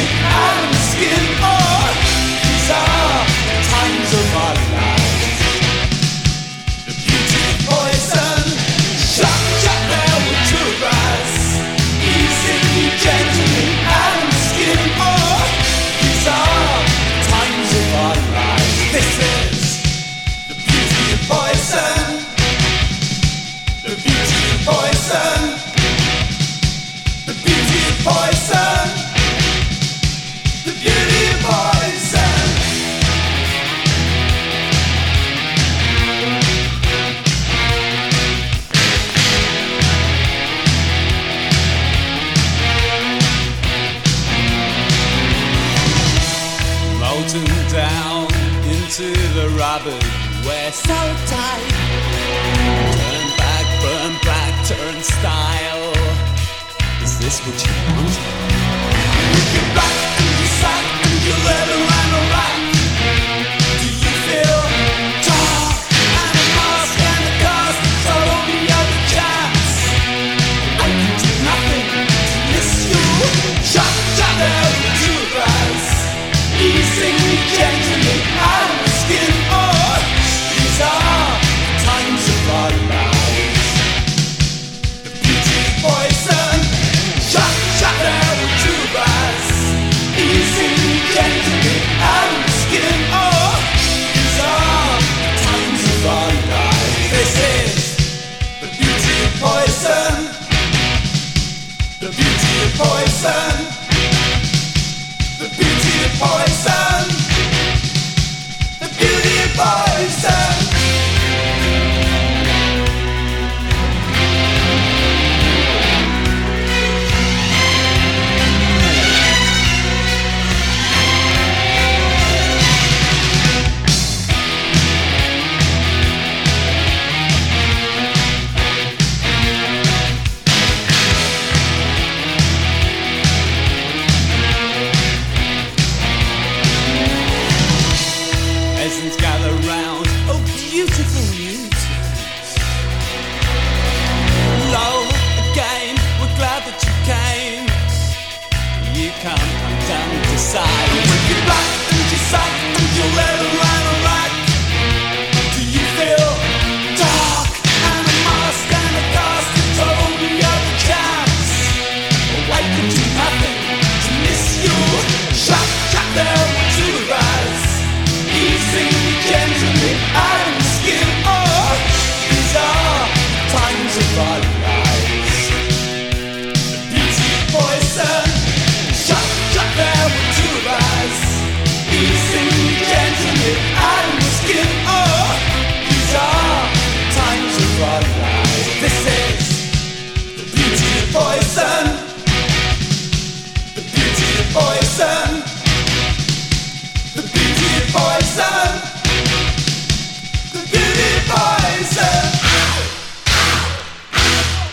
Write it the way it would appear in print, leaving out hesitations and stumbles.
out of skin. Oh, these are the times of our lives. The beauty of poison, shut there with two eyes. Easy, gently, out of skin. Oh, these are the times of our lives. This is the beauty of poison. The beauty of poison. The beauty of poison. The beauty of poison. Molten down into the rubber, we're so tight. Turn back, burn black, turnstile. Is this what you want? You're back and you suck and you let her run around. Do you feel dark and a mask and a cast? So don't be other chance. I can do nothing to miss you. Shut there with two eyes. Easily, gently, out of the skin. Oh, these are times of our lives. The beauty of poison. Shut there with two eyes. Easily, gently, out of the skin. Oh, these are times of our lives. This is the beauty of poison. The beauty of poison. The beauty of poison. The beauty of poison.